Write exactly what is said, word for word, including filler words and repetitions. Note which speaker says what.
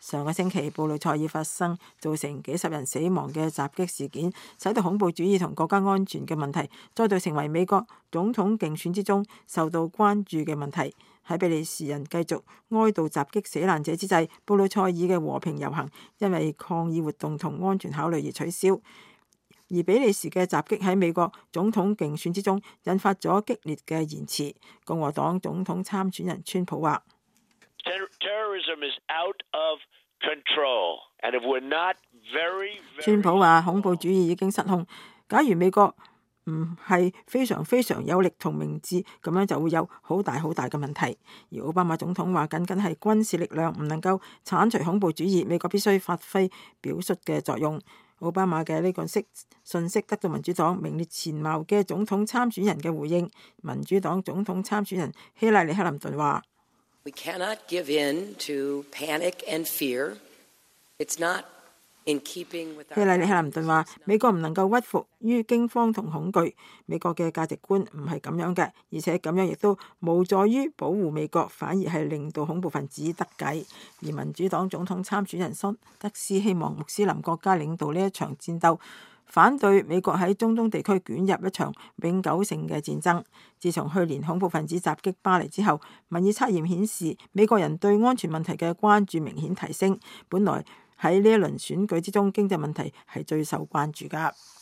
Speaker 1: 上個星期布魯塞爾發生造成幾十人死亡嘅襲擊事件，使到恐怖主義同國家安全嘅問題再度成為美國總統競選之中受到關注嘅問題。喺比利時人繼續哀悼襲擊死難者之際，布魯塞爾嘅和平遊行因為抗議活動同安全考慮而取消。而比利時嘅襲擊喺美國總統競選之中引發咗激烈嘅言辭。共和黨總統參選人川普話
Speaker 2: ：Terrorism is out of control, and if we're not very, very...
Speaker 1: 川普話恐怖主義已經失控。假如美國唔係非常非常有力同明智，咁樣就會有好大好大嘅問題。而奧巴馬總統話，僅僅係軍事力量唔能夠剷除恐怖主義，美國必須發揮表率嘅作用。奧巴馬嘅呢個息信息得到民主黨名列前茅嘅總統參選人嘅回應。民主黨總統參選人希拉里克林頓話
Speaker 3: ：We cannot give in to panic and fear. It's not in keeping with our...
Speaker 1: 希拉里克林頓話：美國唔能夠屈服於驚慌同恐懼，美國嘅價值觀唔係咁樣嘅，而且咁樣亦都無助於保護美國，反而係令到恐怖分子得計。而民主黨總統參選人桑德斯希望穆斯林國家領導呢一場戰鬥，反對美國喺中東地區捲入一場永久性嘅戰爭。自從去年恐怖分子襲擊巴黎之後，民意測驗顯示美國人對安全問題嘅關注明顯提升。本來喺呢一輪選舉之中，經濟問題係最受關注㗎。